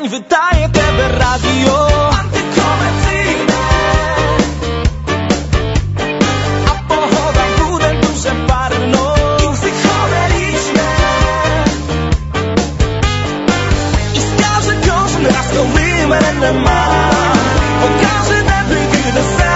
wydaje tebe radio antykomercyjne. A pochoda budę duże parno i psychodeliczne. I z każdym raz to wymerende ma. Pokaże nebyt, gdy